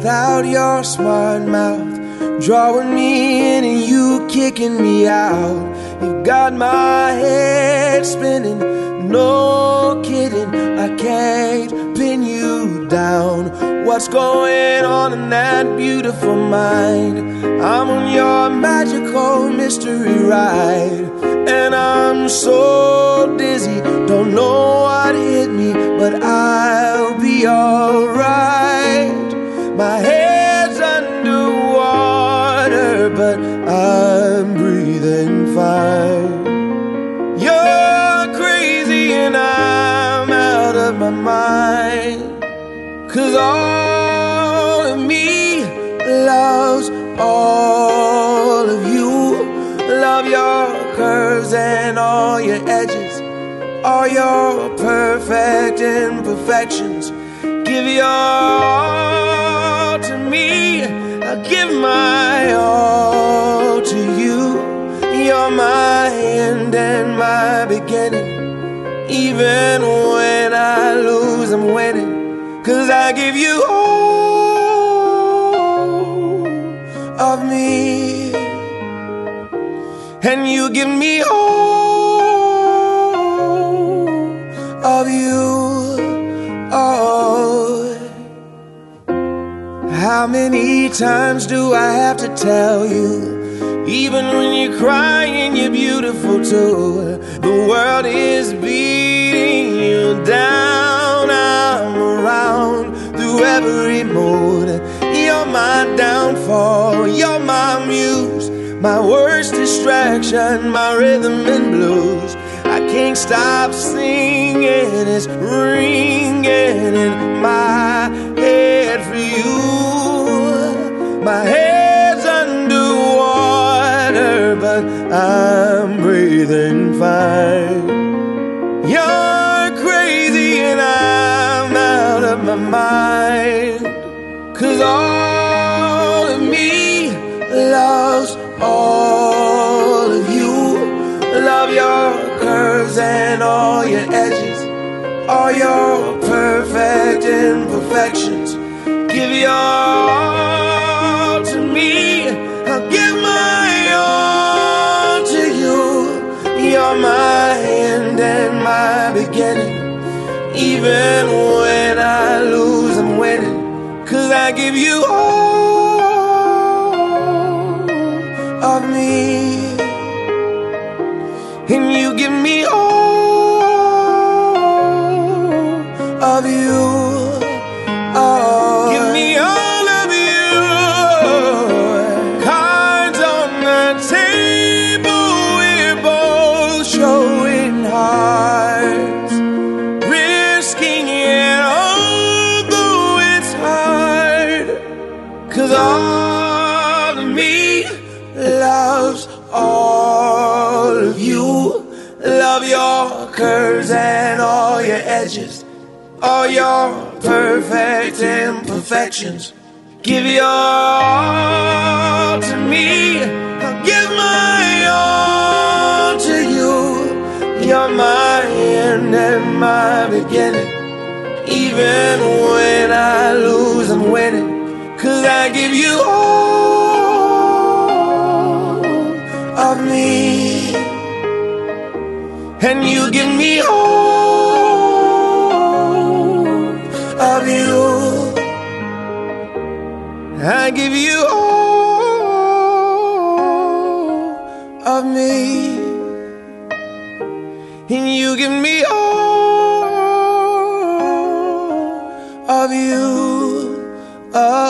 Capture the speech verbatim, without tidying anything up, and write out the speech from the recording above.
without your smart mouth, drawing me in and you kicking me out. You got my head spinning, no kidding, I can't pin you down. What's going on in that beautiful mind? I'm on your magical mystery ride, and I'm so dizzy, don't know what hit me, but I'll be alright. My head's underwater, but I'm breathing fine. You're crazy and I'm out of my mind, 'cause all of me loves all of you. Love your curves and all your edges, all your perfect imperfections. Give your all to me, I give my all to you. You're my end and my beginning. Even when I lose, I'm winning, 'cause I give you all of me, and you give me all of you. Oh, how many times do I have to tell you? Even when you're crying, you're beautiful too. The world is beating you down. I'm around through every mood. You're my downfall, you're my muse, my worst distraction, my rhythm and blues. I can't stop singing, it's ringing in my head for you. My head's underwater, but I'm breathing fine. You're crazy and I'm out of my mind, 'cause all of me loves all of you. Love your curves and all your edges, all your perfect imperfections. Give your all to me, I'll give my all to you. You're my end and my beginning. Even when I lose, I'm winning, 'cause I give you all of me, and you give me all of you. Oh, give me all of you. Cards on the table, we're both showing hearts, risking it although it's hard, 'cause all of me loves all of you. Love your curves and all your edges, all your perfect imperfections. Give your all to me, I'll give my all to you. You're my end and my beginning. Even when I lose, I'm winning, 'cause I give you all of me, and you give me all of you. I give you all of me, and you give me all of you. Oh.